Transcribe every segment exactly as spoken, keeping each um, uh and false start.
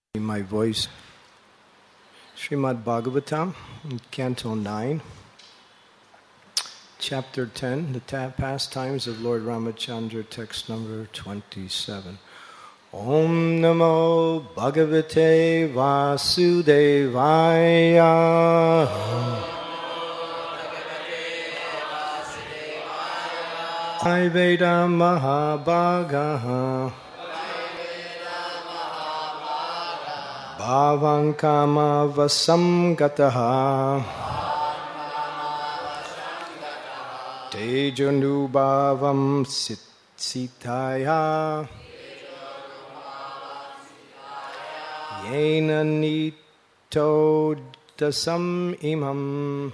My voice. Srimad Bhagavatam, Canto nine, Chapter ten, the ta- pastimes of Lord Ramachandra, text number twenty-seven. Om Namo Bhagavate Vasudevaya. Veda Mahabhagaha. Bhavankama vasamgataha Tejanubhavam sitaya Yena nito dasam imam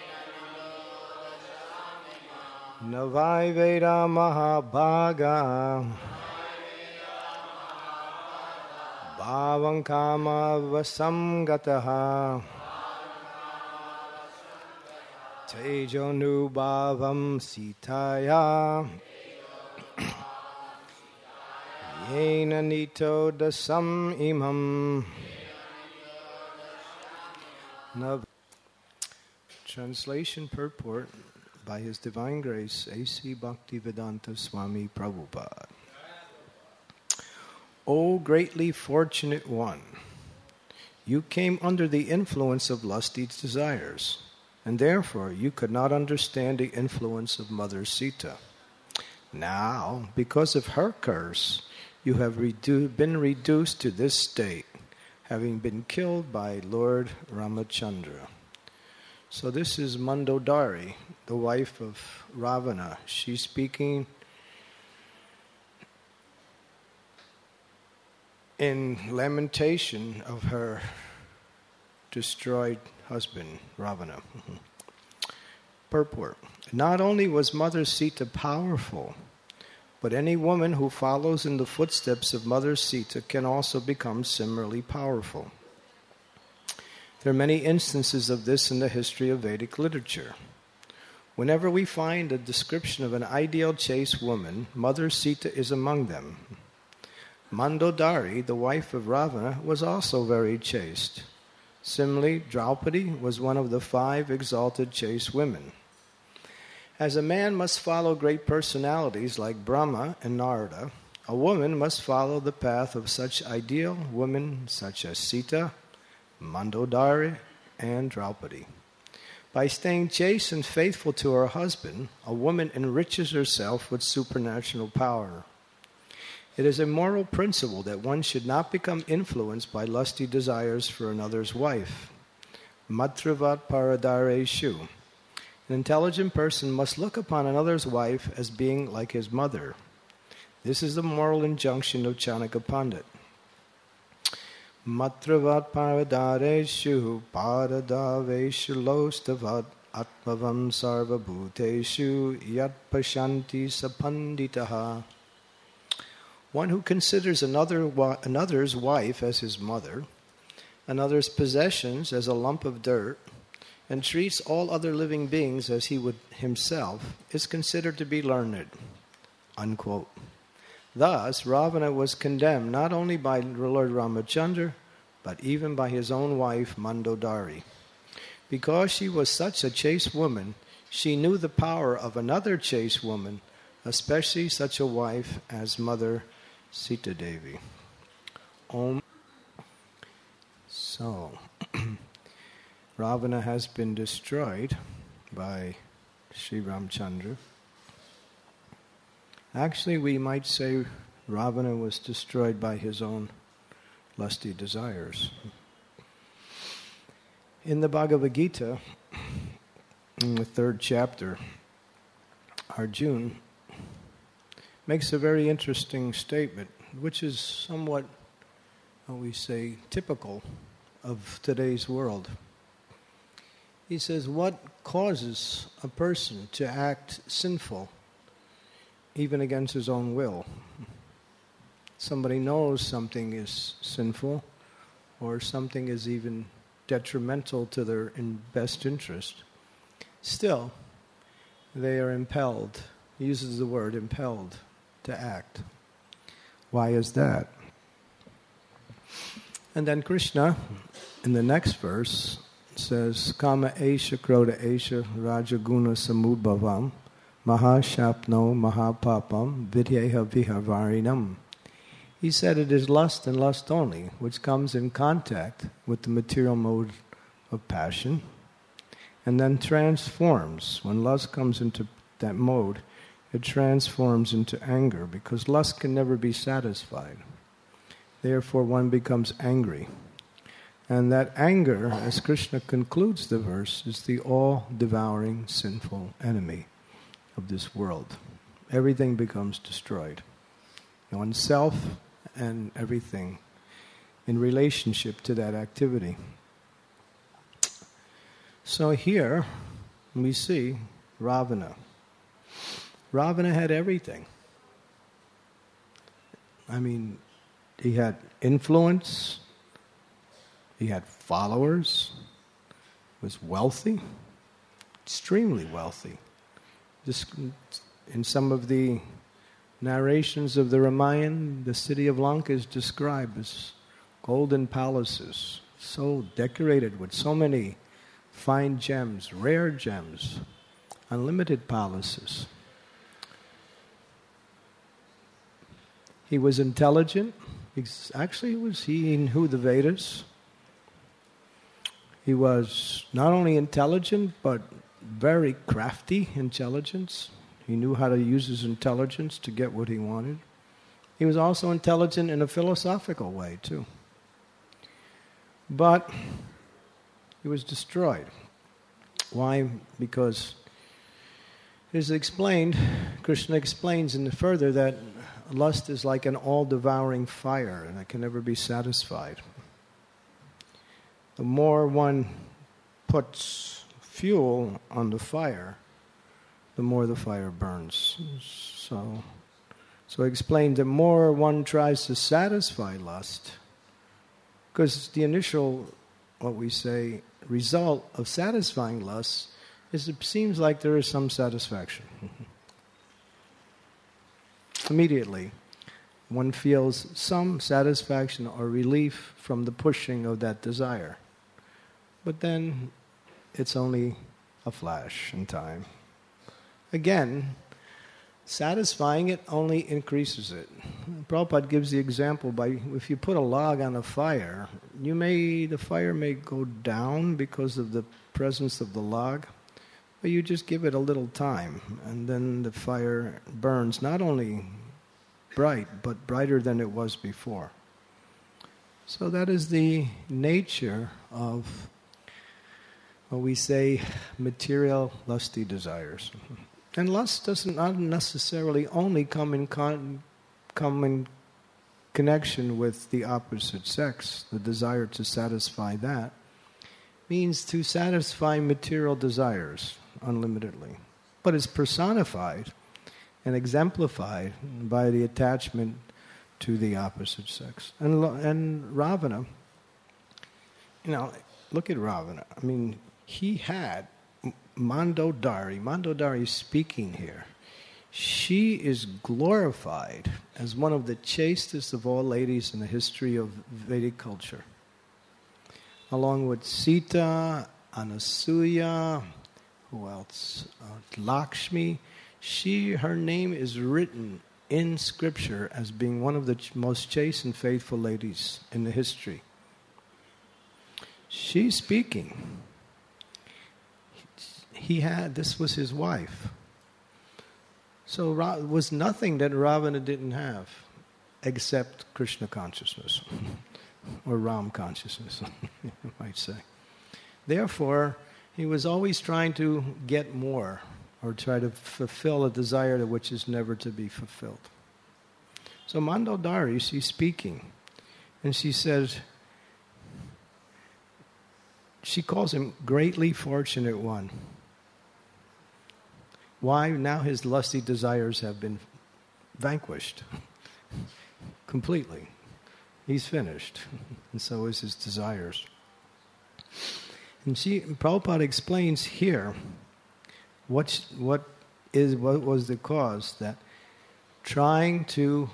Navai Veda Mahabhaga Bhavankama vasamgataha Tejanubhavam sitaya Yena nito dasam imam. Nav- Translation purport by His Divine Grace A C Bhaktivedanta Swami Prabhupada. O greatly fortunate one, you came under the influence of lusty desires, and therefore you could not understand the influence of Mother Sita. Now, because of her curse, you have redu- been reduced to this state, having been killed by Lord Ramachandra. So this is Mandodari, the wife of Ravana. She's speaking in lamentation of her destroyed husband, Ravana. Purport. Not only was Mother Sita powerful, but any woman who follows in the footsteps of Mother Sita can also become similarly powerful. There are many instances of this in the history of Vedic literature. Whenever we find a description of an ideal chaste woman, Mother Sita is among them. Mandodari, the wife of Ravana, was also very chaste. Similarly, Draupadi was one of the five exalted chaste women. As a man must follow great personalities like Brahma and Narada, a woman must follow the path of such ideal women such as Sita, Mandodari, and Draupadi. By staying chaste and faithful to her husband, a woman enriches herself with supernatural power. It is a moral principle that one should not become influenced by lusty desires for another's wife. Matravat paradareshu. An intelligent person must look upon another's wife as being like his mother. This is the moral injunction of Chanakya Pandit. Matravat paradareshu paradaveshu lostavat atmavam sarvabhuteshu yat pashanti sapanditaha. One who considers another another's wife as his mother, another's possessions as a lump of dirt, and treats all other living beings as he would himself, is considered to be learned. Unquote. Thus, Ravana was condemned not only by Lord Ramachandra, but even by his own wife, Mandodari. Because she was such a chaste woman, she knew the power of another chaste woman, especially such a wife as Mother Sita Devi. Om. So, Ravana has been destroyed by Sri Ramchandra. Actually, we might say Ravana was destroyed by his own lusty desires. In the Bhagavad Gita, in the third chapter, Arjuna makes a very interesting statement, which is somewhat, how we say, typical of today's world. He says, what causes a person to act sinful, even against his own will? Somebody knows something is sinful, or something is even detrimental to their in best interest. Still, they are impelled, he uses the word impelled, to act. Why is that? And then Krishna, in the next verse, says, Kama esha krodha esha rajaguna samudbhavam mahashapno mahapapam vidyeha viharvarinam. He said it is lust and lust only, which comes in contact with the material mode of passion, and then transforms. When lust comes into that mode, it transforms into anger, because lust can never be satisfied. Therefore, one becomes angry. And that anger, as Krishna concludes the verse, is the all-devouring sinful enemy of this world. Everything becomes destroyed. Oneself and everything in relationship to that activity. So here we see Ravana. Ravana had everything. I mean, he had influence, he had followers, was wealthy, extremely wealthy. Just in some of the narrations of the Ramayana, the city of Lanka is described as golden palaces, so decorated with so many fine gems, rare gems, unlimited palaces. He was intelligent. He's, actually, was he knew the Vedas. He was not only intelligent, but very crafty intelligence. He knew how to use his intelligence to get what he wanted. He was also intelligent in a philosophical way, too. But he was destroyed. Why? Because it is explained, Krishna explains in the further that lust is like an all-devouring fire, and it can never be satisfied. The more one puts fuel on the fire, the more the fire burns. So, so I explained the more one tries to satisfy lust, because the initial, what we say, result of satisfying lust is it seems like there is some satisfaction. Immediately, one feels some satisfaction or relief from the pushing of that desire. But then, it's only a flash in time. Again, satisfying it only increases it. Prabhupada gives the example by if you put a log on a fire, you may the fire may go down because of the presence of the log, but you just give it a little time, and then the fire burns not only bright, but brighter than it was before. So that is the nature of what we say material lusty desires. And lust doesn't not necessarily only come in con- come in connection with the opposite sex. The desire to satisfy that means to satisfy material desires unlimitedly. But it's personified and exemplified by the attachment to the opposite sex. And and Ravana, you know, look at Ravana. I mean, he had Mandodari. Mandodari is speaking here. She is glorified as one of the chastest of all ladies in the history of Vedic culture. Along with Sita, Anasuya, who else? Uh, Lakshmi. She, her name is written in Scripture as being one of the ch- most chaste and faithful ladies in the history. She's speaking. He had, this was his wife. So Ra- was nothing that Ravana didn't have except Krishna consciousness or Ram consciousness, you might say. Therefore, he was always trying to get more or try to fulfill a desire which is never to be fulfilled. So Mandodari, she's speaking, and she says, she calls him greatly fortunate one. Why? Now his lusty desires have been vanquished completely. He's finished, and so is his desires. And she, Prabhupada explains here what what is what was the cause that trying to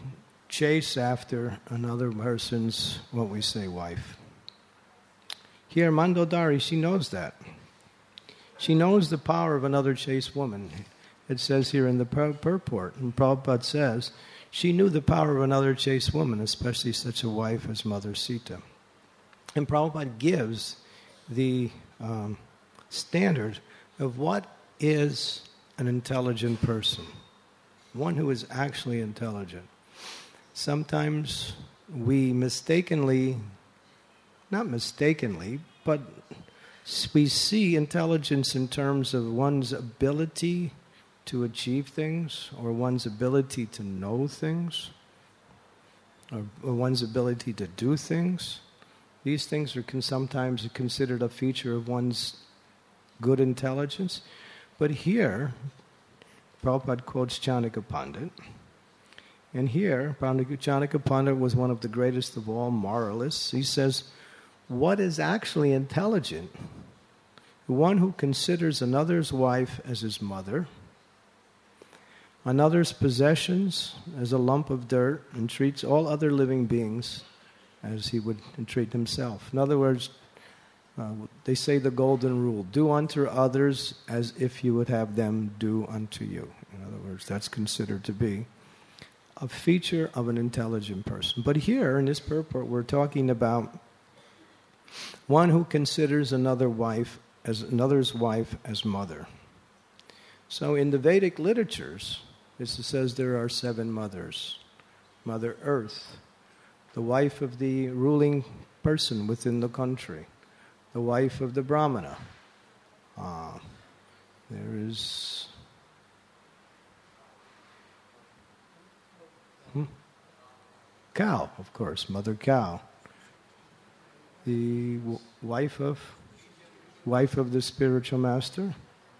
chase after another person's, what we say, wife. Here, Mandodari, she knows that. She knows the power of another chaste woman. It says here in the pur- purport, and Prabhupada says, she knew the power of another chaste woman, especially such a wife as Mother Sita. And Prabhupada gives the um, standard of what is an intelligent person, one who is actually intelligent. Sometimes we mistakenly, not mistakenly, but we see intelligence in terms of one's ability to achieve things, or one's ability to know things, or, or one's ability to do things. These things are can sometimes considered a feature of one's good intelligence. But here, Prabhupada quotes Chanakya Pandit. And here, Chanakya Pandit was one of the greatest of all moralists. He says, what is actually intelligent? One who considers another's wife as his mother, another's possessions as a lump of dirt, and treats all other living beings as he would treat himself. In other words, uh, they say the golden rule, do unto others as if you would have them do unto you. In other words, that's considered to be a feature of an intelligent person. But here in this purport, we're talking about one who considers another wife as another's wife as mother. So in the Vedic literatures, it says there are seven mothers. Mother Earth, the wife of the ruling person within the country, the wife of the Brahmana. Uh, there is hmm? cow, of course, Mother Cow. The w- wife of wife of the spiritual master.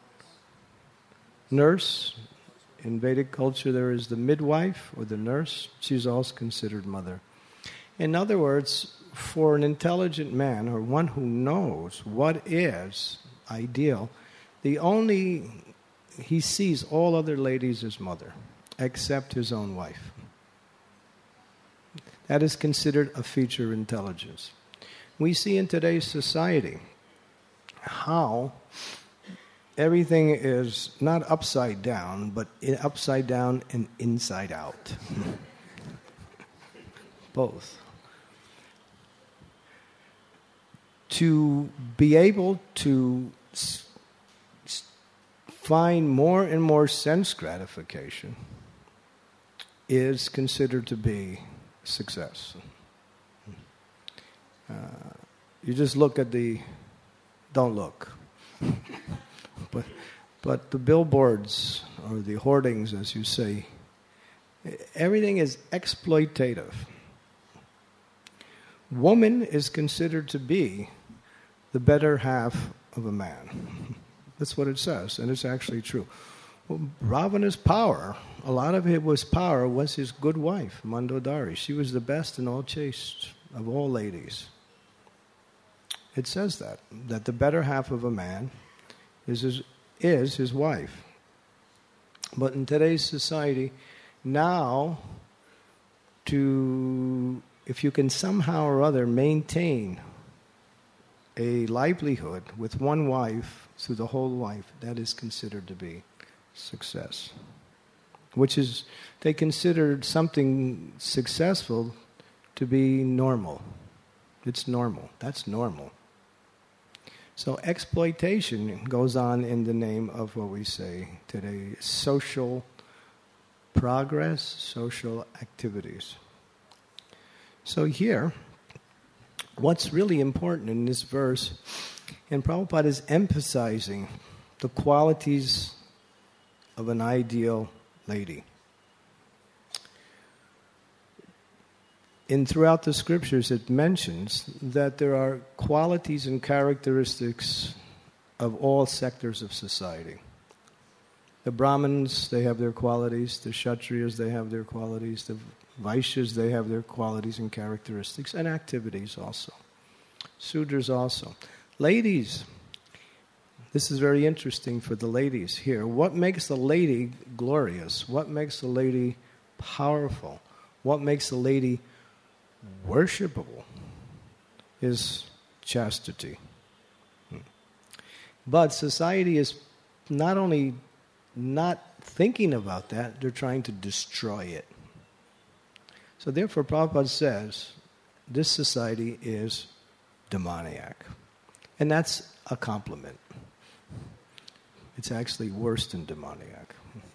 Nurse. In Vedic culture, there is the midwife or the nurse. She's also considered mother. In other words, for an intelligent man, or one who knows what is ideal, the only, he sees all other ladies as mother, except his own wife. That is considered a feature of intelligence. We see in today's society how everything is not upside down, but upside down and inside out. Both. To be able to s- s- find more and more sense gratification is considered to be success. Uh, you just look at the, don't look. But, but the billboards, or the hoardings, as you say, everything is exploitative. Woman is considered to be the better half of a man. That's what it says, and it's actually true. Well, Ravana's power, a lot of it was power, was his good wife, Mandodari. She was the best and all chaste of all ladies. It says that, that the better half of a man is his, is his wife. But in today's society, now, to if you can somehow or other maintain a livelihood with one wife through the whole life, that is considered to be success. Which is, they considered something successful to be normal. It's normal. That's normal. So exploitation goes on in the name of what we say today, social progress, social activities. So here, what's really important in this verse, and Prabhupada is emphasizing the qualities of an ideal lady. In throughout the scriptures, it mentions that there are qualities and characteristics of all sectors of society. The Brahmins, they have their qualities. The Kshatriyas, they have their qualities. The Vaishyas, they have their qualities and characteristics, and activities also. Sudras also. Ladies, this is very interesting for the ladies here. What makes the lady glorious? What makes the lady powerful? what makes a lady worshipable is chastity. But society is not only not thinking about that, they're trying to destroy it. So therefore, Prabhupada says, this society is demoniac. And that's a compliment. It's actually worse than demoniac.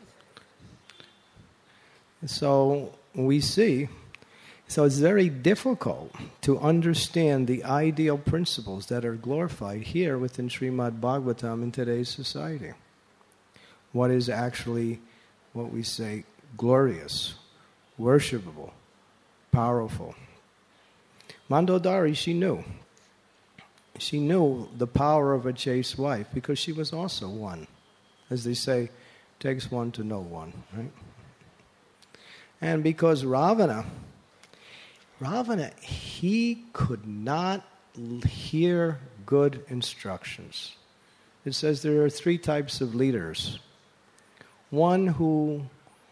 So we see, so it's very difficult to understand the ideal principles that are glorified here within Srimad Bhagavatam in today's society. What is actually, what we say, glorious, worshipable, powerful. Mandodari, she knew. She knew the power of a chaste wife because she was also one. As they say, takes one to know one, right? And because Ravana, Ravana, he could not hear good instructions. It says there are three types of leaders. One who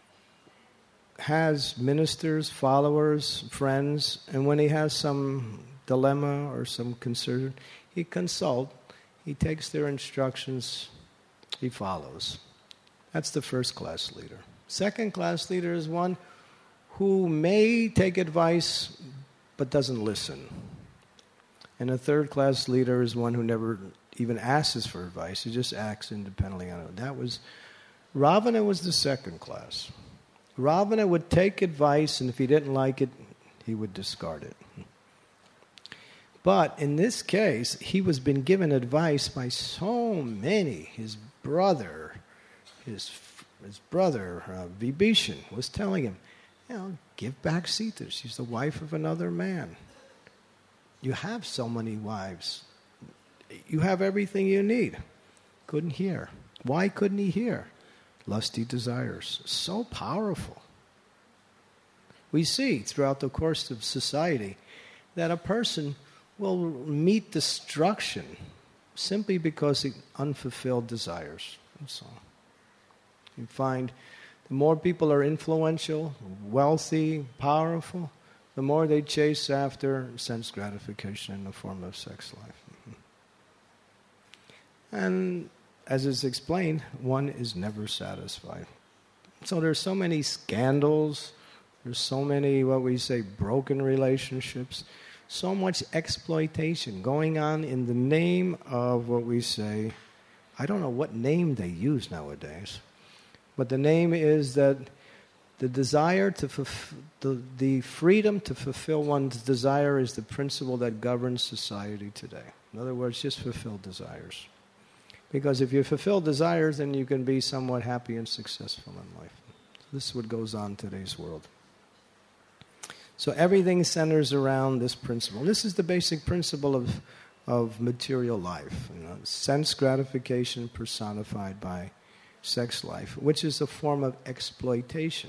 has ministers, followers, friends, and when he has some dilemma or some concern, he consults, he takes their instructions, he follows. That's the first class leader. Second class leader is one who may take advice but doesn't listen. And a third class leader is one who never even asks for advice, he just acts independently on it. That was, Ravana was the second class. Ravana would take advice, and if he didn't like it, he would discard it. But in this case, he was been given advice by so many. His brother, his his brother uh, Vibhishan was telling him, you know, give back Sita. She's the wife of another man. You have so many wives. You have everything you need. Couldn't hear. Why couldn't he hear? Lusty desires. So powerful. We see throughout the course of society that a person will meet destruction simply because of unfulfilled desires. That's all. You find the more people are influential, wealthy, powerful, the more they chase after sense gratification in the form of sex life. And as is explained, one is never satisfied. So there's so many scandals, there's so many, what we say, broken relationships, so much exploitation going on in the name of what we say, I don't know what name they use nowadays, but the name is that the desire to fulfill, the, the freedom to fulfill one's desire is the principle that governs society today. In other words, just fulfill desires. Because if you fulfill desires, then you can be somewhat happy and successful in life. This is what goes on in today's world. So everything centers around this principle. This is the basic principle of, of material life. You know, sense gratification personified by sex life, which is a form of exploitation.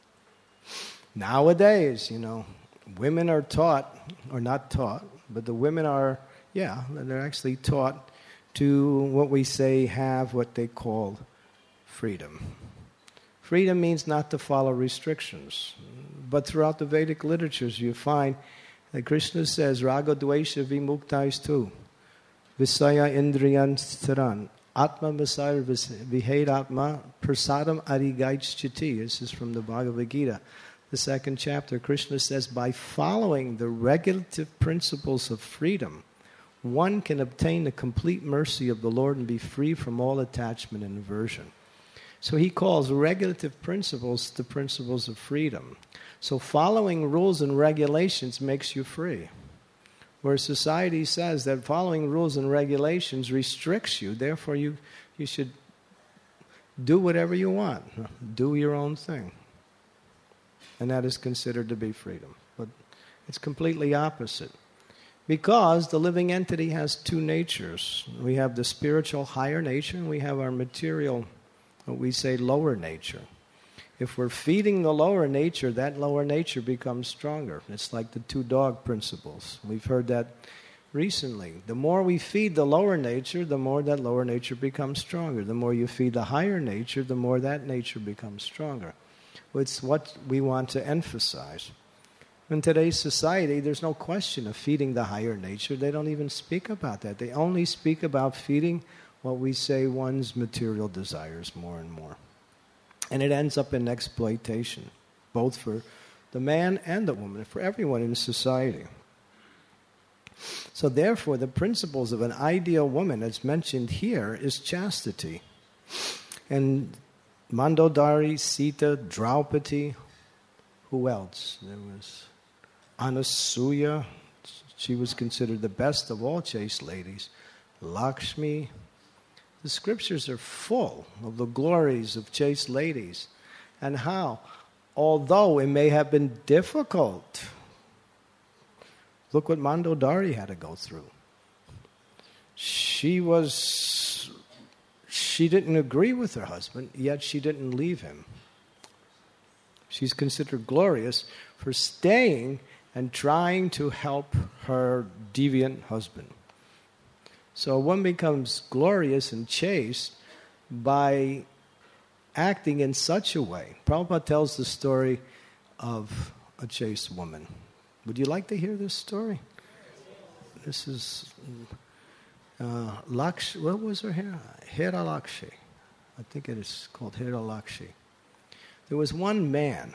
Nowadays, you know, women are taught, or not taught, but the women are, yeah, they're actually taught to what we say have what they call freedom. Freedom means not to follow restrictions. But throughout the Vedic literatures you find that Krishna says, Raga Dvesha Vimuktais Visaya Indriyan Staran, Atma Vasar Vihed Atma Prasadam Arigaich Chiti. This is from the Bhagavad Gita. The second chapter, Krishna says, by following the regulative principles of freedom, one can obtain the complete mercy of the Lord and be free from all attachment and aversion. So he calls regulative principles the principles of freedom. So following rules and regulations makes you free. Where society says that following rules and regulations restricts you, therefore you, you should do whatever you want. Do your own thing. And that is considered to be freedom. But it's completely opposite. Because the living entity has two natures. We have the spiritual higher nature and we have our material, what we say, lower nature. If we're feeding the lower nature, that lower nature becomes stronger. It's like the two dog principles. We've heard that recently. The more we feed the lower nature, the more that lower nature becomes stronger. The more you feed the higher nature, the more that nature becomes stronger. It's what we want to emphasize. In today's society, there's no question of feeding the higher nature. They don't even speak about that. They only speak about feeding what we say one's material desires more and more. And it ends up in exploitation, both for the man and the woman, for everyone in society. So therefore, the principles of an ideal woman, as mentioned here, is chastity. And Mandodari, Sita, Draupadi, who else? There was Anasuya. She was considered the best of all chaste ladies. Lakshmi. The scriptures are full of the glories of chaste ladies and how, although it may have been difficult, look what Mandodari had to go through. She was, she didn't agree with her husband, yet she didn't leave him. She's considered glorious for staying and trying to help her deviant husband. So one becomes glorious and chaste by acting in such a way. Prabhupada tells the story of a chaste woman. Would you like to hear this story? This is uh, Laksh. What was her hair? Hera Lakshi. I think it is called Hera Lakshi. There was one man.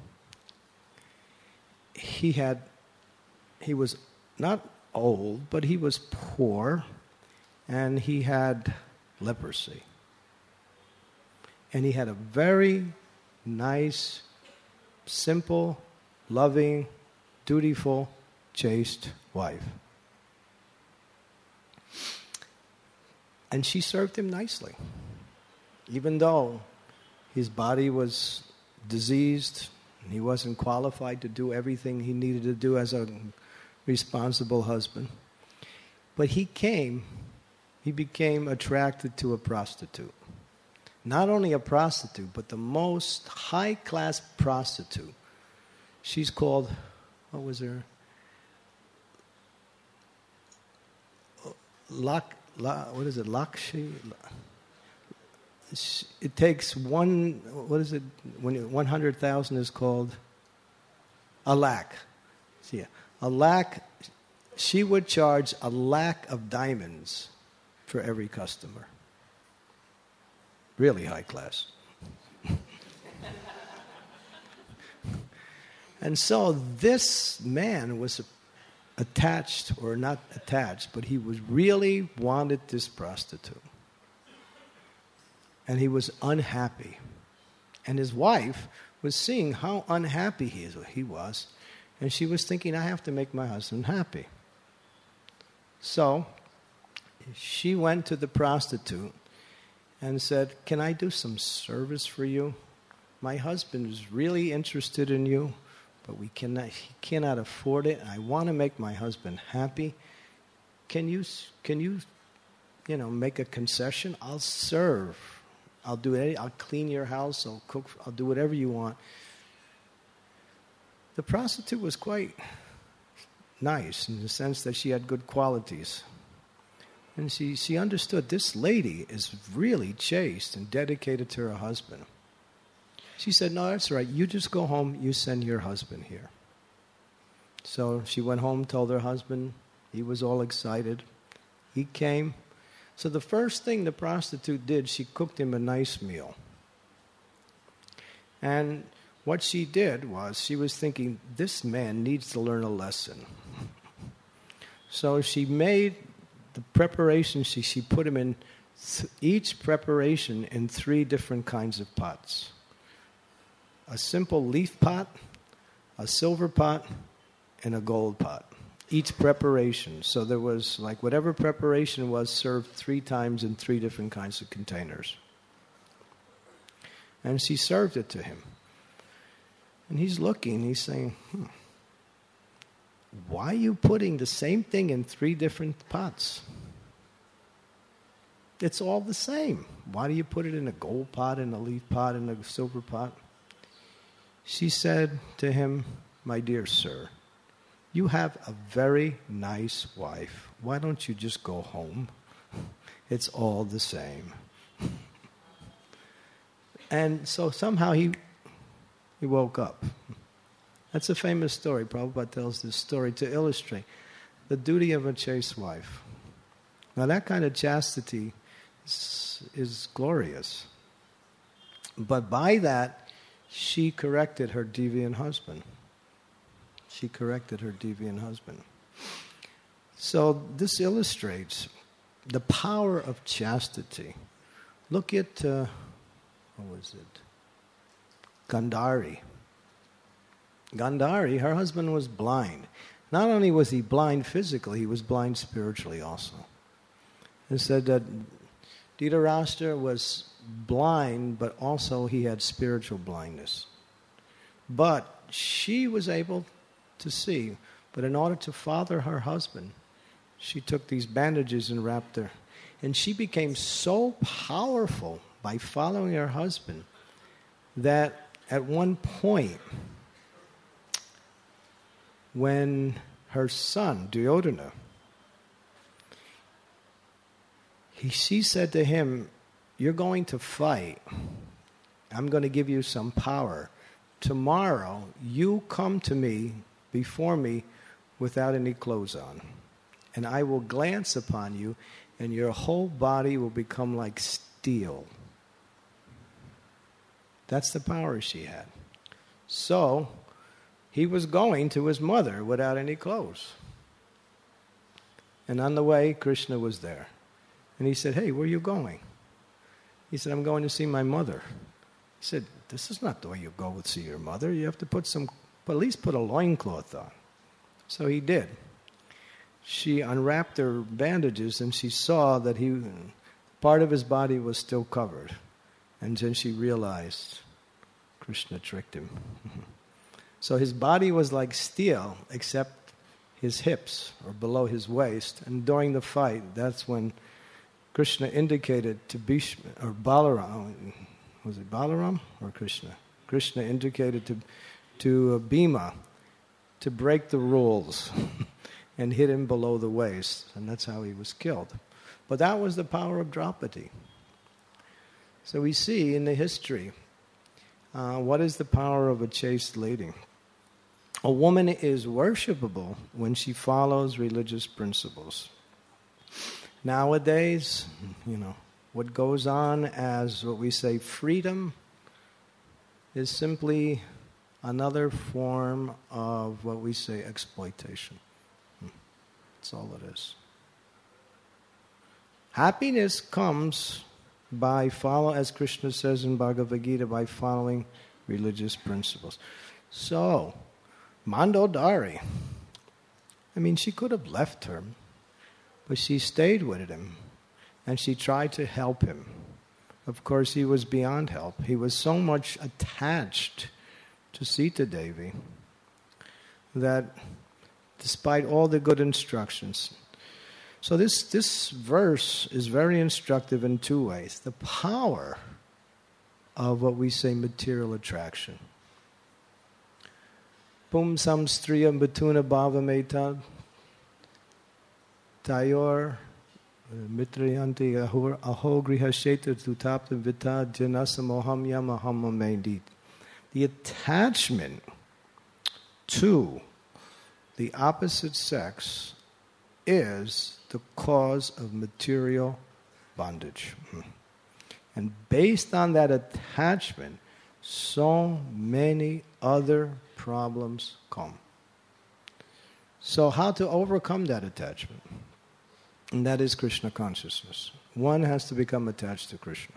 He had, he was not old, but he was poor, and he had leprosy. And he had a very nice, simple, loving, dutiful, chaste wife. And she served him nicely, even though his body was diseased, and he wasn't qualified to do everything he needed to do as a responsible husband. But he came, he became attracted to a prostitute. Not only a prostitute, but the most high-class prostitute. She's called, what was her? Lak, La, what is it, Lakshi? It takes one, what is it, when one hundred thousand is called? A lakh. See, a lakh, she would charge a lakh of diamonds for every customer. Really high class. And so this man was attached, or not attached, but he was really wanted this prostitute. And he was unhappy. And his wife was seeing how unhappy he, is, he was. And she was thinking, I have to make my husband happy. So she went to the prostitute and said, can I do some service for you? My husband is really interested in you, but we cannot, he cannot afford it. I want to make my husband happy. Can you, can you, you know, make a concession? I'll serve. I'll do it. I'll clean your house. I'll cook. I'll do whatever you want. The prostitute was quite nice in the sense that she had good qualities. And she, she understood this lady is really chaste and dedicated to her husband. She said, no, that's right. You just go home. You send your husband here. So she went home, told her husband. He was all excited. He came. So the first thing the prostitute did, she cooked him a nice meal. And what she did was, she was thinking, this man needs to learn a lesson. So she made the preparation, she, she put him in th- each preparation in three different kinds of pots. A simple leaf pot, a silver pot, and a gold pot. Each preparation. So there was, like, whatever preparation was served three times in three different kinds of containers. And she served it to him. And he's looking, he's saying, hmm, why are you putting the same thing in three different pots? It's all the same. Why do you put it in a gold pot, in a leaf pot, in a silver pot? She said to him, my dear sir, you have a very nice wife. Why don't you just go home? It's all the same. And so somehow he he woke up. That's a famous story. Prabhupada tells this story to illustrate the duty of a chaste wife. Now that kind of chastity is, is glorious. But by that, she corrected her deviant husband. She corrected her deviant husband. So this illustrates the power of chastity. Look at, uh, what was it? Gandhari. Gandhari, her husband was blind. Not only was he blind physically, he was blind spiritually also. It said that Dhritarashtra was blind, but also he had spiritual blindness. But she was able to see. But in order to father her husband, she took these bandages and wrapped her. And she became so powerful by following her husband that at one point, when her son, Duryodhana, he, she said to him, "You're going to fight. I'm going to give you some power. Tomorrow, you come to me, before me, without any clothes on. And I will glance upon you, and your whole body will become like steel." That's the power she had. So, he was going to his mother without any clothes. And on the way, Krishna was there. And he said, "Hey, where are you going?" He said, "I'm going to see my mother." He said, "This is not the way you go to see your mother. You have to put some, at least put a loincloth on." So he did. She unwrapped her bandages and she saw that he, part of his body was still covered. And then she realized Krishna tricked him. So his body was like steel, except his hips or below his waist. And during the fight, that's when Krishna indicated to Bhishma, or Balaram, was it Balaram or Krishna? Krishna indicated to, to Bhima to break the rules and hit him below the waist. And that's how he was killed. But that was the power of Draupadi. So we see in the history, uh, what is the power of a chaste lady? A woman is worshipable when she follows religious principles. Nowadays, you know, what goes on as what we say freedom is simply another form of what we say exploitation. That's all it is. Happiness comes by follow, as Krishna says in Bhagavad Gita, by following religious principles. So, Mandodari, I mean, she could have left her, but she stayed with him, and she tried to help him. Of course, he was beyond help. He was so much attached to Sita Devi that despite all the good instructions. So this, this verse is very instructive in two ways. The power of what we say material attraction. Pum sam striyam batuna bhavameta tayor mitrayanti aho grihasheta tutapta vita janasamoham yamaham amendit. The attachment to the opposite sex is the cause of material bondage. And based on that attachment, so many other problems come. So how to overcome that attachment? And that is Krishna consciousness. One has to become attached to Krishna.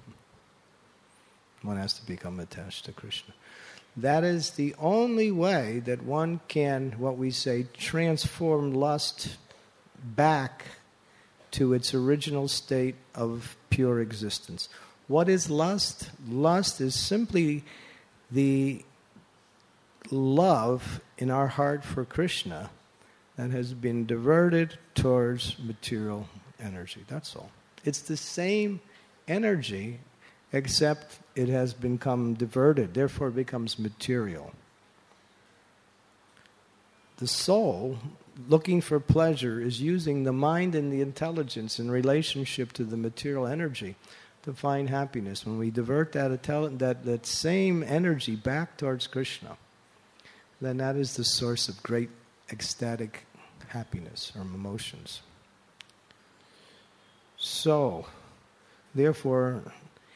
One has to become attached to Krishna. That is the only way that one can, what we say, transform lust back to its original state of pure existence. What is lust? Lust is simply the love in our heart for Krishna that has been diverted towards material energy. That's all. It's the same energy, except it has become diverted, therefore it becomes material. The soul, looking for pleasure, is using the mind and the intelligence in relationship to the material energy to find happiness. When we divert that, that, that same energy back towards Krishna, then that is the source of great ecstatic happiness or emotions. So, therefore,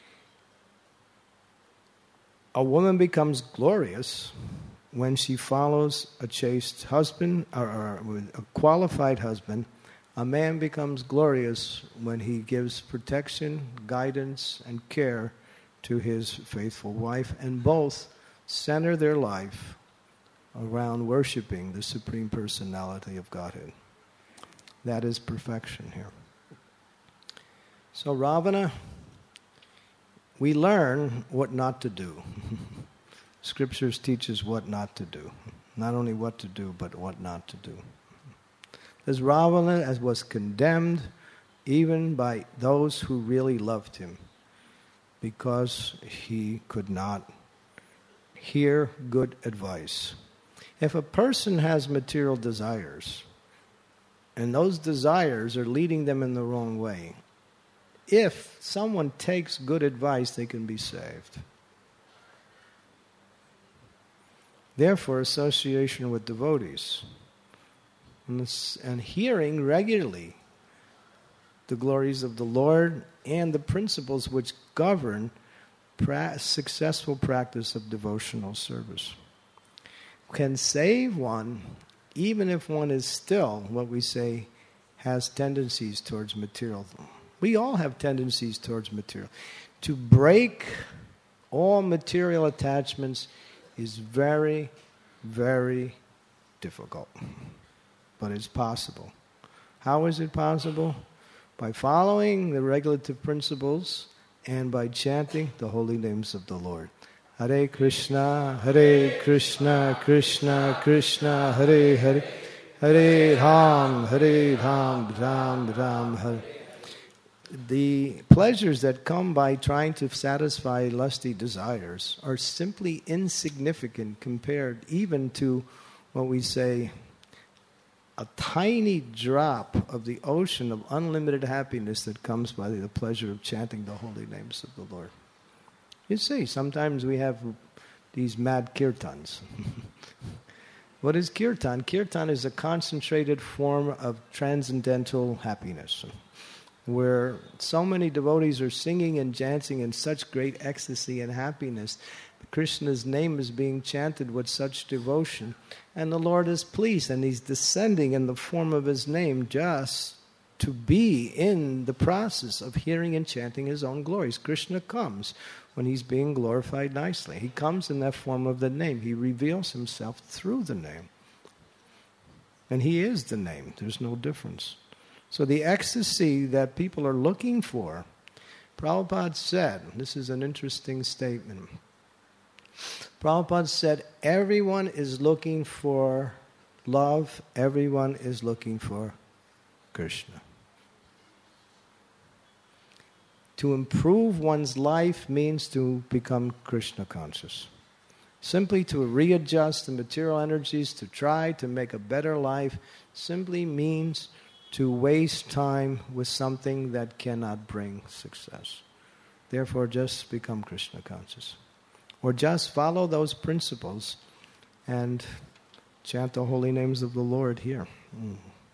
a woman becomes glorious when she follows a chaste husband, or, or a qualified husband. A man becomes glorious when he gives protection, guidance, and care to his faithful wife, and both center their life around worshiping the Supreme Personality of Godhead. That is perfection here. So Ravana, we learn what not to do. Scriptures teach us what not to do. Not only what to do, but what not to do. As Ravana as was condemned even by those who really loved him, because he could not hear good advice. If a person has material desires, and those desires are leading them in the wrong way, if someone takes good advice, they can be saved. Therefore, association with devotees and, this, and hearing regularly the glories of the Lord and the principles which govern pra- successful practice of devotional service can save one, even if one is still, what we say, has tendencies towards material. We all have tendencies towards material. To break all material attachments is very, very difficult. But it's possible. How is it possible? By following the regulative principles and by chanting the holy names of the Lord. Hare Krishna, Hare Krishna, Krishna Krishna, Hare Hare, Hare Ram, Hare Ram, Ram Ram, Hare. The pleasures that come by trying to satisfy lusty desires are simply insignificant compared even to what we say a tiny drop of the ocean of unlimited happiness that comes by the pleasure of chanting the holy names of the Lord. You see, sometimes we have these mad kirtans. What is kirtan? Kirtan is a concentrated form of transcendental happiness, where so many devotees are singing and dancing in such great ecstasy and happiness. Krishna's name is being chanted with such devotion, and the Lord is pleased, and He's descending in the form of His name just to be in the process of hearing and chanting His own glories. Krishna comes when He's being glorified nicely. He comes in that form of the name. He reveals Himself through the name. And He is the name. There's no difference. So the ecstasy that people are looking for, Prabhupada said, this is an interesting statement. Prabhupada said, everyone is looking for love, everyone is looking for Krishna. To improve one's life means to become Krishna conscious. Simply to readjust the material energies, to try to make a better life, simply means to waste time with something that cannot bring success. Therefore, just become Krishna conscious. Or just follow those principles and chant the holy names of the Lord here. Mm.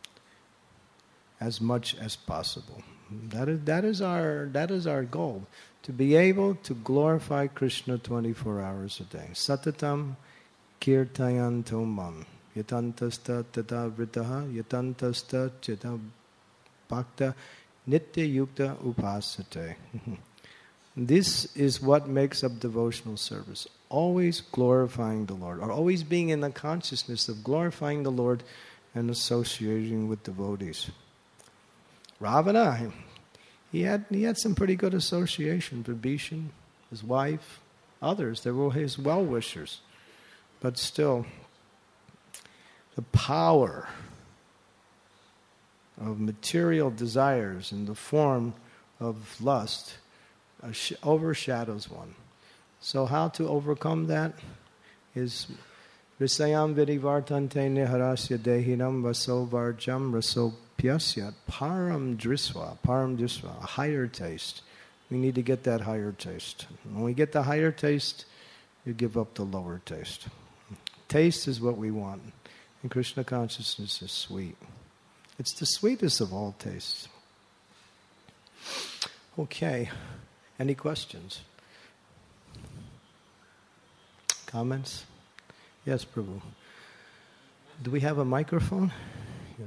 As much as possible. That is, that is our, that is our goal. To be able to glorify Krishna twenty-four hours a day. Satatam kirtayanto mam. Yatantasta tata vritaha, yatantasta chita bhakta nitya yukta upasate. This is what makes up devotional service. Always glorifying the Lord, or always being in the consciousness of glorifying the Lord and associating with devotees. Ravana, he had he had some pretty good association. Vibhishan, his wife, others, they were his well-wishers. But still, the power of material desires in the form of lust overshadows one. So how to overcome that is Risayam vidivartante niharasya dehinam vaso varjam raso pyasyat param drisva, param drisva, a higher taste. We need to get that higher taste. When we get the higher taste, you give up the lower taste. taste is what we want. And Krishna consciousness is sweet. It's the sweetest of all tastes. Okay. Any questions? Comments? Yes, Prabhu. Do we have a microphone? Yes.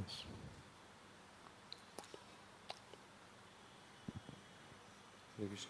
Hare Krishna.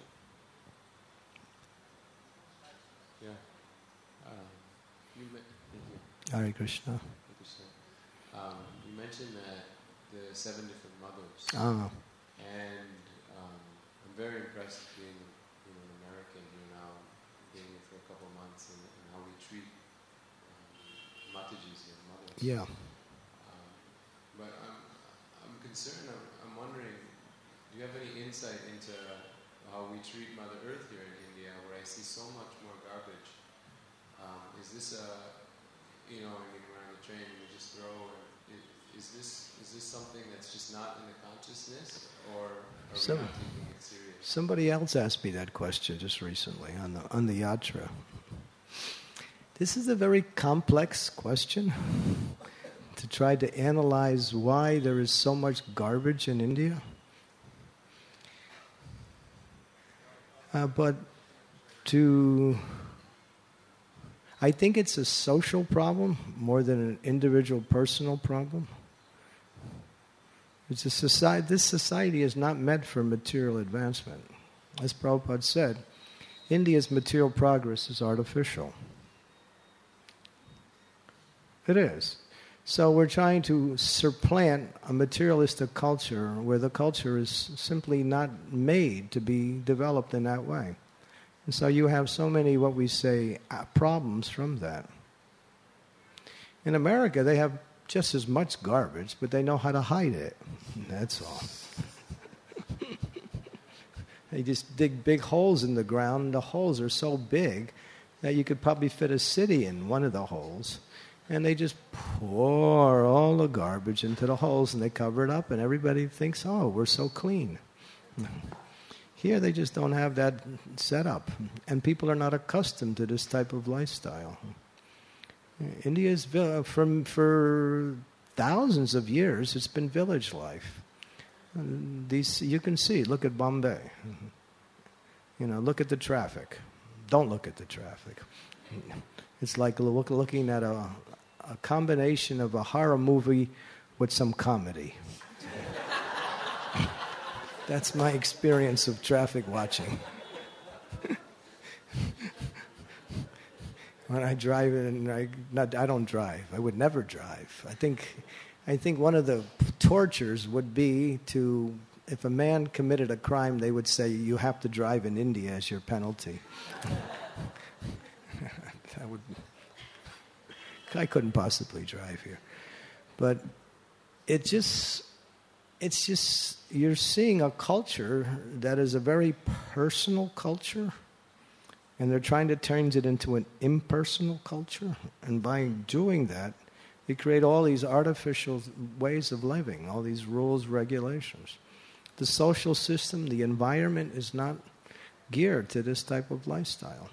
Yeah. Um, you me- thank you. Hare Krishna. Hare Krishna. Um, you mentioned that the seven different mothers, Ah, and um, I'm very impressed being, you know, an American here now, being here for a couple of months, and, and how we treat um, Matajis here, mothers. yeah. Um, but I'm, I'm concerned. I'm, I'm wondering, do you have any insight into how we treat Mother Earth here in India, where I see so much more garbage? Um, is this a, you know, I mean, we're on the train and we just throw, is, is this is this something that's just not in the consciousness, or are we Some, not taking it serious? somebody else asked me that question just recently on the on the yatra. This is a very complex question to try to analyze why there is so much garbage in India. Uh, but to, I think it's a social problem more than an individual personal problem. It's a society, this society is not meant for material advancement. As Prabhupada said, India's material progress is artificial. It is. So we're trying to supplant a materialistic culture where the culture is simply not made to be developed in that way. And so you have so many, what we say, uh, problems from that. In America, they have just as much garbage, but they know how to hide it. That's all. They just dig big holes in the ground, and the holes are so big that you could probably fit a city in one of the holes. And they just pour all the garbage into the holes, and they cover it up, and everybody thinks, oh, we're so clean. Here they just don't have that set up, and people are not accustomed to this type of lifestyle. India's, from, for thousands of years, it's been village life. These, you can see, look at Bombay. You know, look at the traffic. Don't look at the traffic. It's like look, looking at a, a combination of a horror movie with some comedy. That's my experience of traffic watching. When I drive in, I, not, I don't drive. I would never drive. I think, I think one of the tortures would be to, if a man committed a crime, they would say, you have to drive in India as your penalty. That would, I couldn't possibly drive here. But it just, it's just, you're seeing a culture that is a very personal culture, and they're trying to turn it into an impersonal culture. And by doing that, they create all these artificial ways of living, all these rules, regulations. The social system, the environment is not geared to this type of lifestyle.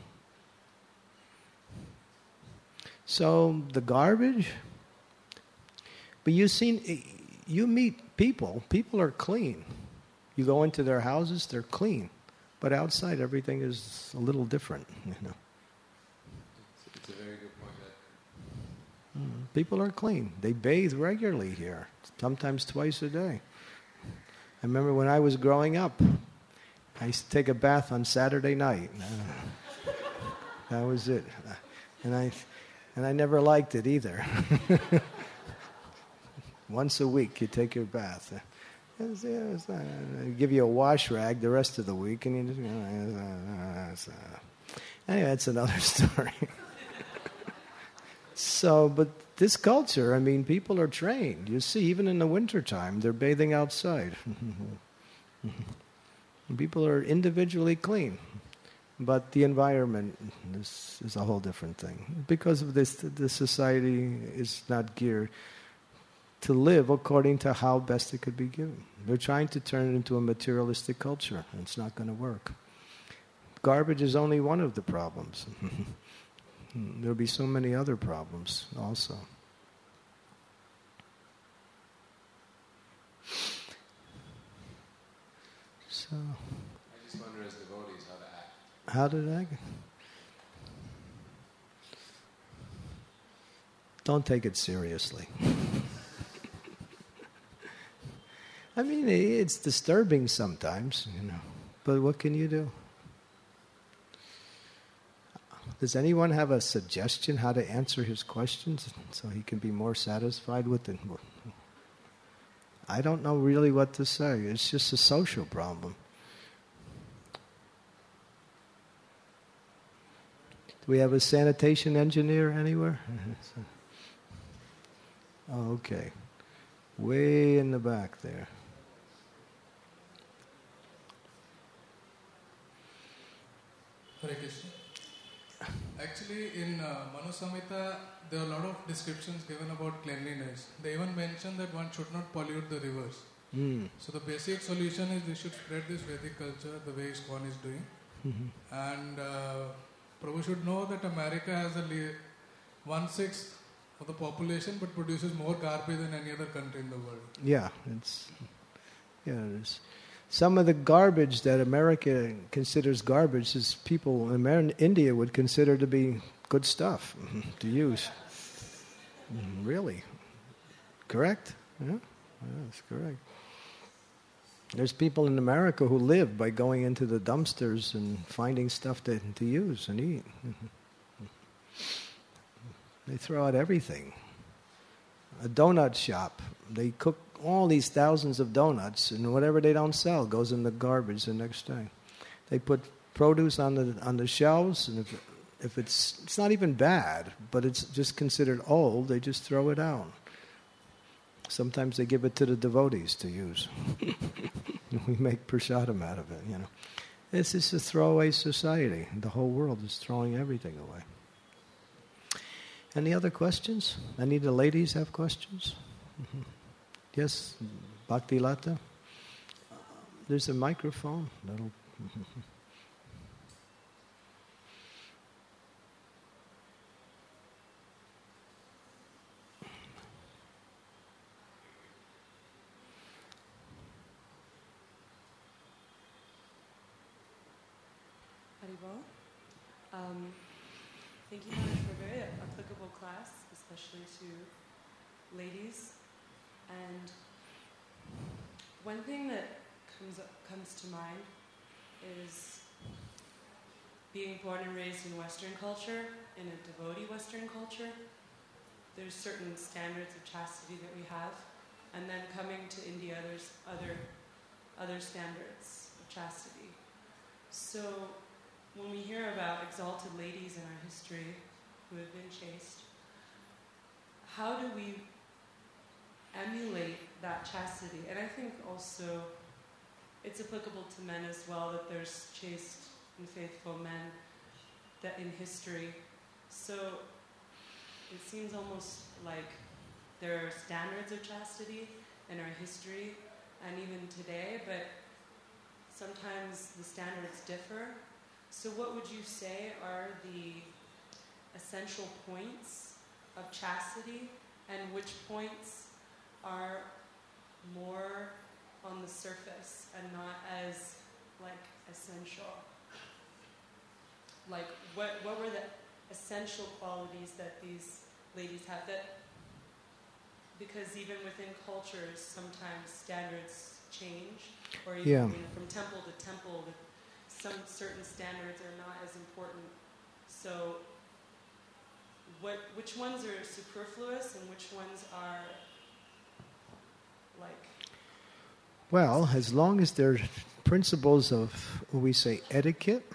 So the garbage, but you seen, you meet people, people are clean. You go into their houses, they're clean. But outside, everything is a little different, you know. It's a very good point. That Mm, people are clean. They bathe regularly here, sometimes twice a day. I remember when I was growing up, I used to take a bath on Saturday night. Uh, that was it. And I, and I never liked it either. Once a week, you take your bath. It was, it was, uh, they give you a wash rag the rest of the week, and you just, you know, uh, uh, anyway, that's another story. So, but this culture, I mean, people are trained. You see, even in the wintertime, they're bathing outside. People are individually clean. But the environment is, is a whole different thing. Because of this, the society is not geared to live according to how best it could be given. They're trying to turn it into a materialistic culture, and it's not going to work. Garbage is only one of the problems. There'll be so many other problems also. So, I just wonder as devotees how to act. How to act? Don't take it seriously. I mean, it's disturbing sometimes, you know, but what can you do? Does anyone have a suggestion how to answer his questions so he can be more satisfied with it? I don't know really what to say. It's just a social problem. Do we have a sanitation engineer anywhere? Oh, okay. Way in the back there. Hare Krishna. Actually, in uh, Manu Samhita, there are a lot of descriptions given about cleanliness. They even mention that one should not pollute the rivers. Mm. So the basic solution is we should spread this Vedic culture the way ISKCON is doing. Mm-hmm. And uh, Prabhu should know that America has a le- one-sixth of the population but produces more garbage than any other country in the world. Yeah, it's yeah. It's, some of the garbage that America considers garbage is people in America, India would consider to be good stuff to use. Really, correct? Yeah, yeah, that's correct. There's people in America who live by going into the dumpsters and finding stuff to, to use and eat. They throw out everything. A donut shop, they cook all these thousands of donuts, and whatever they don't sell goes in the garbage the next day. They put produce on the on the shelves, and if if it's it's not even bad, but it's just considered old, they just throw it out. Sometimes they give it to the devotees to use. We make prasadam out of it, you know. It's just a throwaway society. The whole world is throwing everything away. Any other questions? Any of the ladies have questions? Mm-hmm. Yes, Bhakti Lata? There's a microphone. That'll... Haribol. Um, thank you very much for a very applicable class, especially to ladies. And one thing that comes up, comes to mind is being born and raised in Western culture, in a devotee Western culture. There's certain standards of chastity that we have, and then coming to India, there's other other standards of chastity. So when we hear about exalted ladies in our history who have been chaste, how do we emulate that chastity? And I think also it's applicable to men as well, that there's chaste and faithful men that in history. So it seems almost like there are standards of chastity in our history and even today, but sometimes the standards differ. So what would you say are the essential points of chastity, and which points are more on the surface and not as like essential? Like what what were the essential qualities that these ladies have? That because even within cultures sometimes standards change, or even yeah. you know, from temple to temple, the, some certain standards are not as important. So what which ones are superfluous and which ones are like? Well, as long as they're principles of what we say etiquette,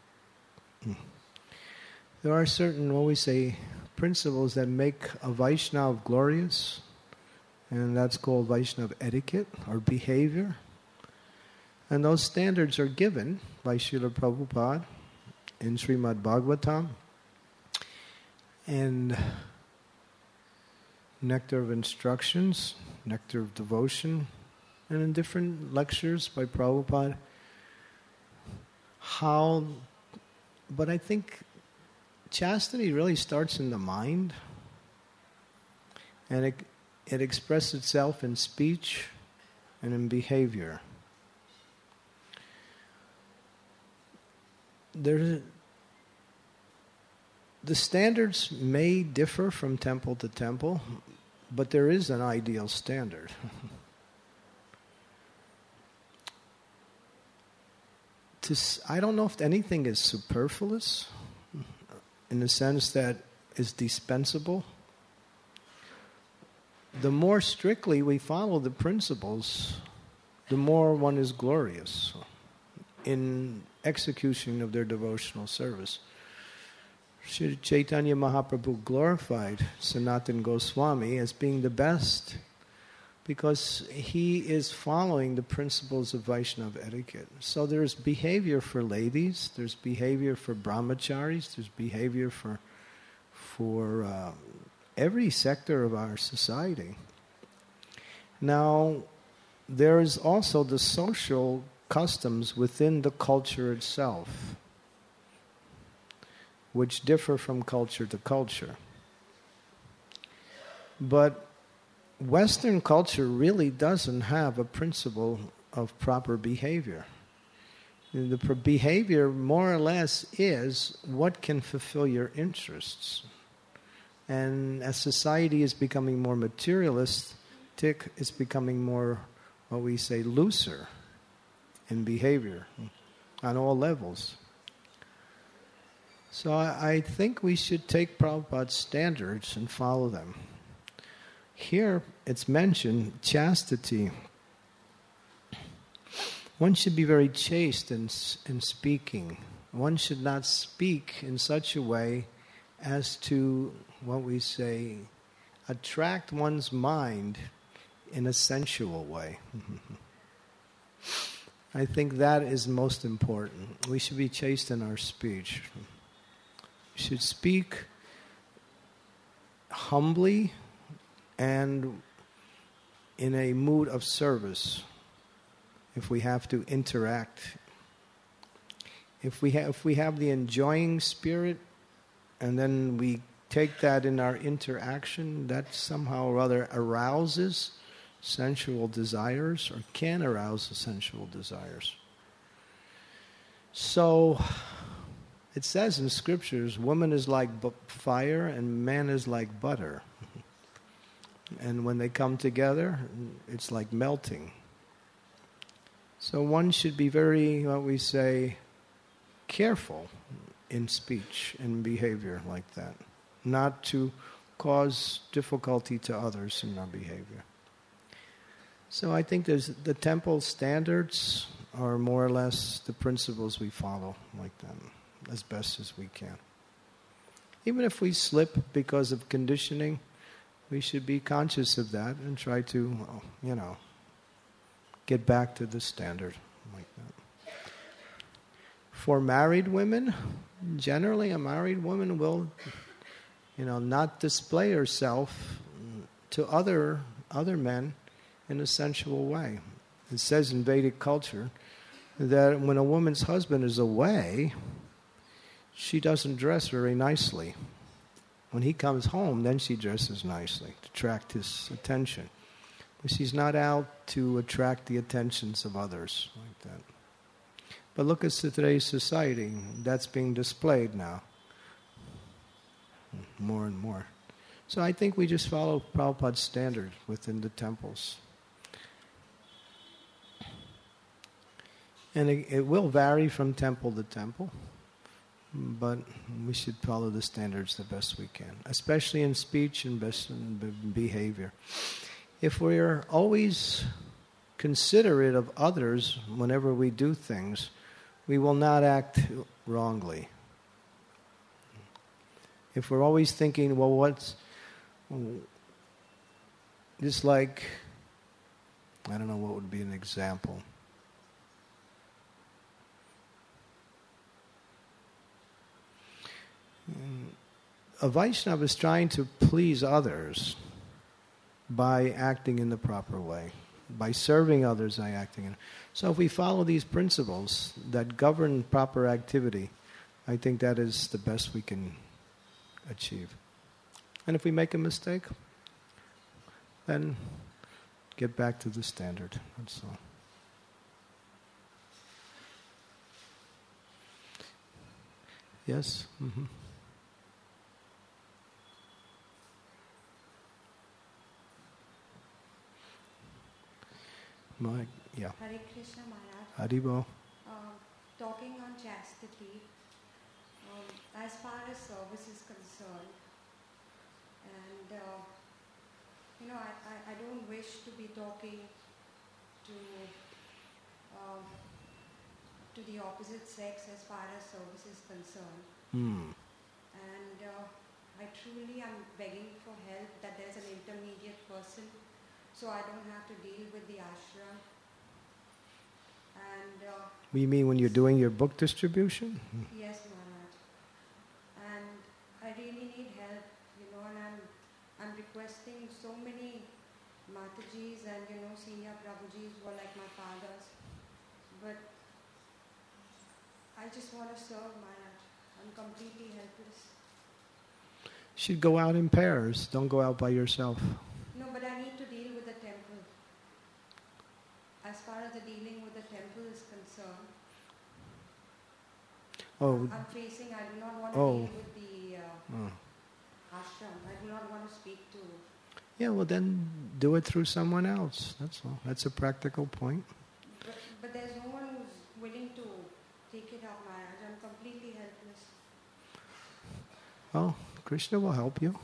there are certain what we say principles that make a Vaishnava glorious, and that's called Vaishnava etiquette or behavior. And those standards are given by Srila Prabhupada in Srimad Bhagavatam and Nectar of Instructions, Nectar of Devotion, and in different lectures by Prabhupada. How, but I think chastity really starts in the mind, and it, it expresses itself in speech and in behavior. There, the standards may differ from temple to temple, but there is an ideal standard. to, I don't know if anything is superfluous, in the sense that is dispensable. The more strictly we follow the principles, the more one is glorious in execution of their devotional service. Sri Chaitanya Mahaprabhu glorified Sanatana Goswami as being the best because he is following the principles of Vaishnava etiquette. So there's behavior for ladies, there's behavior for brahmacharis, there's behavior for for uh, every sector of our society. Now, there is also the social customs within the culture itself, which differ from culture to culture. But Western culture really doesn't have a principle of proper behavior. The behavior more or less is what can fulfill your interests. And as society is becoming more materialistic, it's becoming more, what we say, looser in behavior on all levels. So I, I think we should take Prabhupada's standards and follow them. Here it's mentioned chastity. One should be very chaste in, in speaking. One should not speak in such a way as to, what we say, attract one's mind in a sensual way. I think that is most important. We should be chaste in our speech. We should speak humbly and in a mood of service. If we have to interact, if we have, if we have the enjoying spirit, and then we take that in our interaction, that somehow or other arouses sensual desires, or can arouse the sensual desires. So, it says in scriptures, woman is like fire and man is like butter. And when they come together, it's like melting. So one should be very, what we say, careful in speech and behavior like that, not to cause difficulty to others in our behavior. So I think there's the temple standards are more or less the principles we follow like that, as best as we can. Even if we slip because of conditioning, we should be conscious of that and try to, you know, get back to the standard like that. For married women, generally a married woman will, you know, not display herself to other other men in a sensual way. It says in Vedic culture that when a woman's husband is away, she doesn't dress very nicely. When he comes home, then she dresses nicely to attract his attention. But she's not out to attract the attentions of others like that. But look at today's society. That's being displayed now. More and more. So I think we just follow Prabhupada's standard within the temples. And it, it will vary from temple to temple. But we should follow the standards the best we can, especially in speech and best in behavior. If we are always considerate of others whenever we do things, we will not act wrongly. If we're always thinking, well, what's... Just like, I don't know what would be an example. A Vaishnava is trying to please others by acting in the proper way, by serving others by acting in. So if we follow these principles that govern proper activity, I think that is the best we can achieve. And if we make a mistake, then get back to the standard. That's all. Yes? Mm-hmm. My, yeah. Hare Krishna Maharaj. Haribol. Um, talking on chastity, um, as far as service is concerned, and uh, you know, I, I, I don't wish to be talking to um, to the opposite sex as far as service is concerned. Mm. And uh, I truly am begging for help that there's an intermediate person so I don't have to deal with the ashram. And uh, You mean when you're doing your book distribution? yes, Maharaj. And I really need help, you know, and I'm, I'm requesting so many Matajis and, you know, senior Prabhujis who are like my fathers. But I just want to serve, Maharaj. I'm completely helpless. You should go out in pairs. Don't go out by yourself. No, but I need to deal with the temple. As far as the dealing with the temple is concerned, Oh, I'm facing, I do not want to Oh. deal with the uh, oh. ashram. I do not want to speak to... Yeah, well then do it through someone else. That's all. That's a practical point. But, but there's no one who's willing to take it up, Maharaj. I'm completely helpless. Well, Krishna will help you.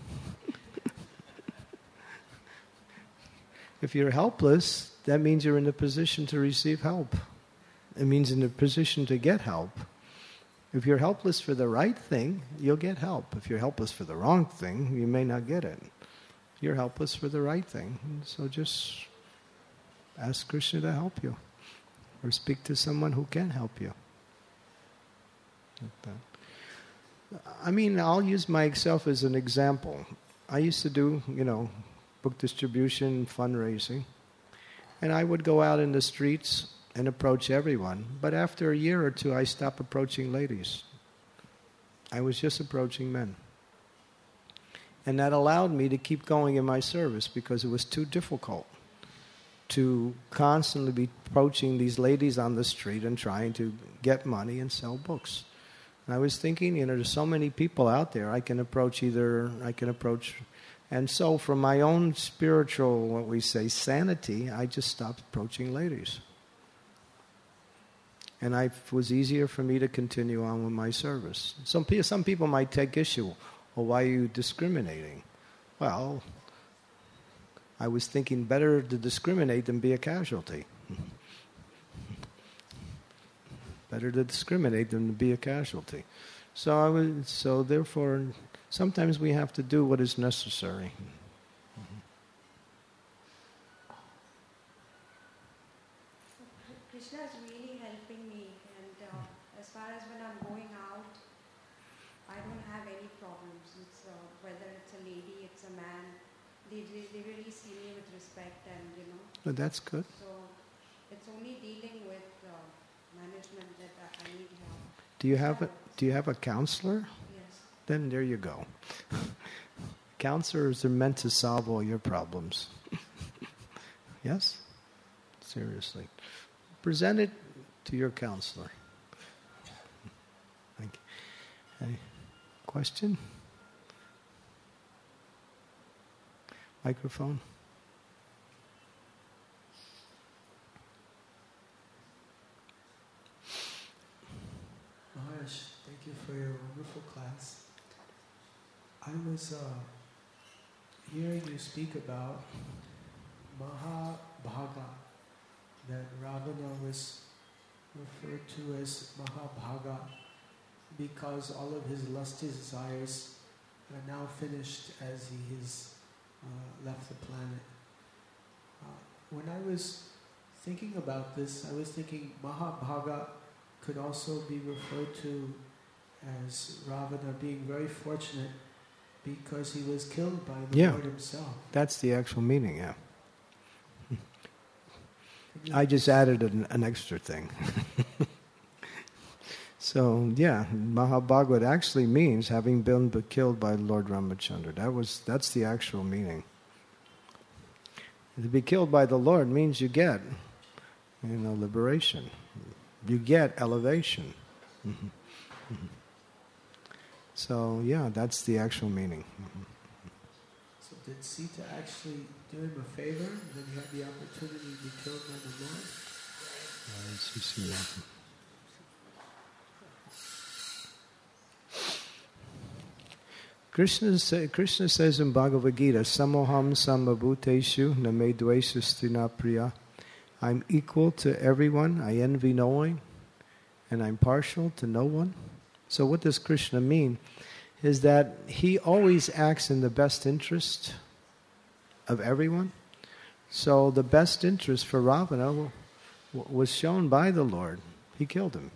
If you're helpless, that means you're in a position to receive help. It means in a position to get help. If you're helpless for the right thing, you'll get help. If you're helpless for the wrong thing, you may not get it. You're helpless for the right thing. So just ask Krishna to help you. Or speak to someone who can help you. Like that. I mean, I'll use myself as an example. I used to do, you know, book distribution, fundraising. And I would go out in the streets and approach everyone. But after a year or two, I stopped approaching ladies. I was just approaching men. And that allowed me to keep going in my service because it was too difficult to constantly be approaching these ladies on the street and trying to get money and sell books. And I was thinking, you know, there's so many people out there. I can approach either, I can approach... And so from my own spiritual, what we say, sanity, I just stopped approaching ladies. And I, it was easier for me to continue on with my service. Some, pe- some people might take issue. Well, why are you discriminating? Well, I was thinking better to discriminate than be a casualty. Better to discriminate than to be a casualty. So I was, so therefore, sometimes we have to do what is necessary. Krishna is really helping me, and uh, as far as when I'm going out, I don't have any problems. It's uh, whether it's a lady, it's a man, they, they they really see me with respect, and you know. But that's good. So it's only dealing with uh, management that I, I need help. Do you have a Do you have a counselor? Yes. Then there you go. Counselors are meant to solve all your problems. Yes? Seriously. Present it to your counselor. Thank you. Any question? Microphone? Maharaj, thank you for your wonderful class. I was uh, hearing you speak about Mahabhaga, that Ravana was referred to as Mahabhaga because all of his lusty desires are now finished as he has uh, left the planet. Uh, when I was thinking about this, I was thinking Mahabhaga could also be referred to as Ravana being very fortunate because he was killed by the Yeah. Lord himself. That's the actual meaning, yeah. I just added an, an extra thing. So yeah, Mahabhagavad actually means having been killed by Lord Ramachandra. That was that's the actual meaning. To be killed by the Lord means you get, you know, liberation. You get elevation. Mm-hmm. Mm-hmm. So yeah, that's the actual meaning. Mm-hmm. So did Sita actually do him a favor, and then he had the opportunity to be killed by the Lord? Uh, let's just see that. Krishna, say, Krishna says in Bhagavad Gita, Samoham samabhuteshu name dvesastina priya. I'm equal to everyone, I envy no one, and I'm partial to no one. So what does Krishna mean? Is that he always acts in the best interest of everyone. So the best interest for Ravana was shown by the Lord. He killed him.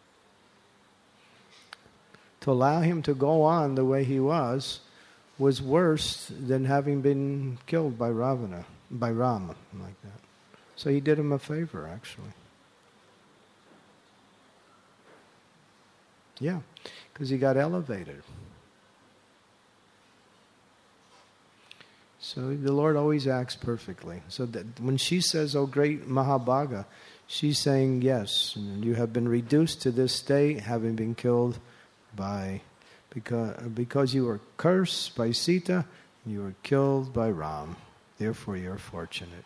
To allow him to go on the way he was was worse than having been killed by Ravana, by Rama, like that. So he did him a favor, actually. Yeah, because he got elevated. So the Lord always acts perfectly. So that when she says, "Oh great Mahabhaga," she's saying, yes, you have been reduced to this state, having been killed by, because, because you were cursed by Sita, you were killed by Ram. Therefore you're fortunate.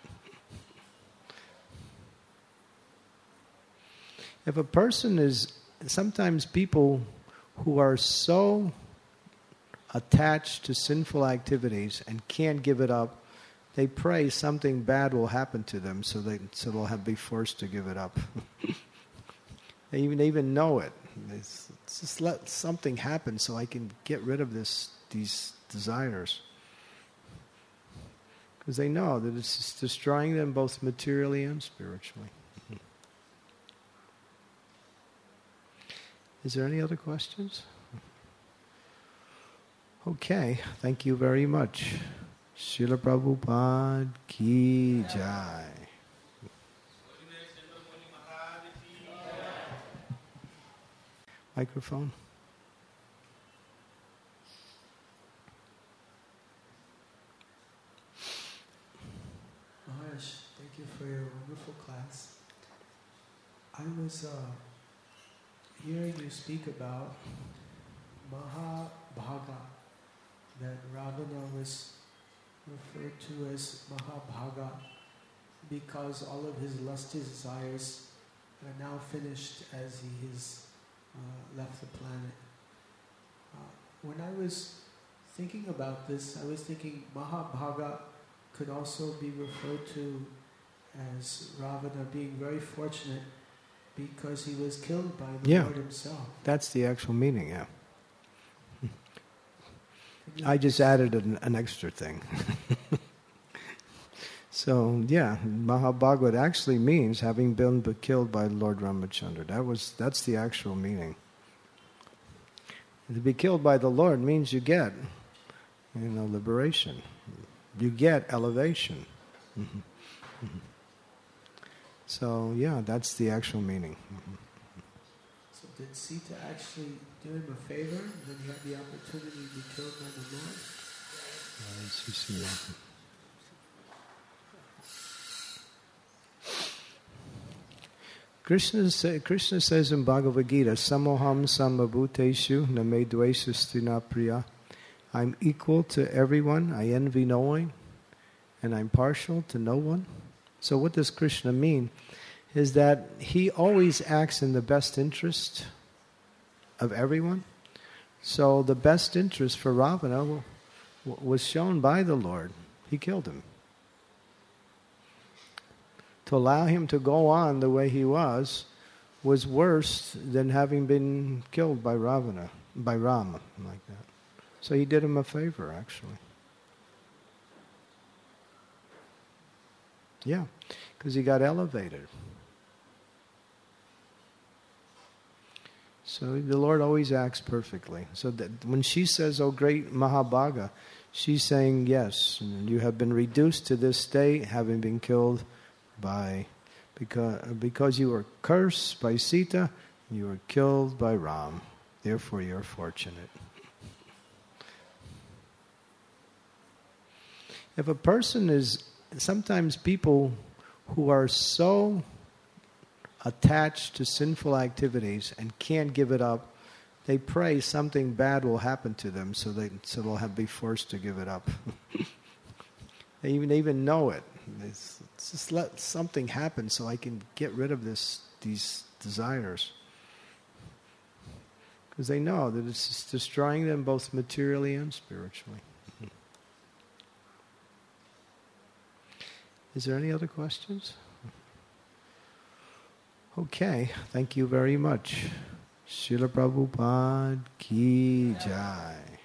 If a person is, sometimes people who are so attached to sinful activities and can't give it up, they pray something bad will happen to them, so they so they'll have be forced to give it up. They even they even know it. It's, it's just let something happen so I can get rid of this these desires, because they know that it's just destroying them both materially and spiritually. Is there any other questions? Okay, thank you very much. Srila Prabhupada Ki Jai. Microphone. Maharaj, thank you for your wonderful class. I was uh, hearing you speak about Mahabhaga, that Ravana was referred to as Mahabhaga because all of his lusty desires are now finished as he has uh, left the planet. Uh, when I was thinking about this, I was thinking Mahabhaga could also be referred to as Ravana being very fortunate because he was killed by the yeah, Lord himself. That's the actual meaning, yeah. I just added an, an extra thing. So, yeah, Mahabhagavad actually means having been killed by Lord Ramachandra. That was that's the actual meaning. To be killed by the Lord means you get, you know, liberation. You get elevation. Mm-hmm. Mm-hmm. So, yeah, that's the actual meaning. Mm-hmm. So did Sita actually do him a favor, and then he had the opportunity to be killed by the Lord? Uh, let's just see that. Krishna, say, Krishna says in Bhagavad Gita, Samoham samabhuteshu name dvesastina priya. I'm equal to everyone, I envy no one, and I'm partial to no one. So what does Krishna mean? Is that he always acts in the best interest of everyone. So the best interest for Ravana was shown by the Lord. He killed him. To allow him to go on the way he was was worse than having been killed by Ravana, by Rama, like that. So he did him a favor, actually. Yeah, because he got elevated. So the Lord always acts perfectly. So that when she says, "Oh great Mahabhaga," she's saying, yes, you have been reduced to this state, having been killed by, because, because you were cursed by Sita, You were killed by Ram, therefore you're fortunate. If a person is, sometimes people who are so attached to sinful activities and can't give it up, they pray something bad will happen to them, so they so they'll have be forced to give it up. They even they even know it. It's, it's just let something happen so I can get rid of this these desires, because they know that it's just destroying them both materially and spiritually. Is there any other questions? Okay, thank you very much. Srila Prabhupada Ki Jai.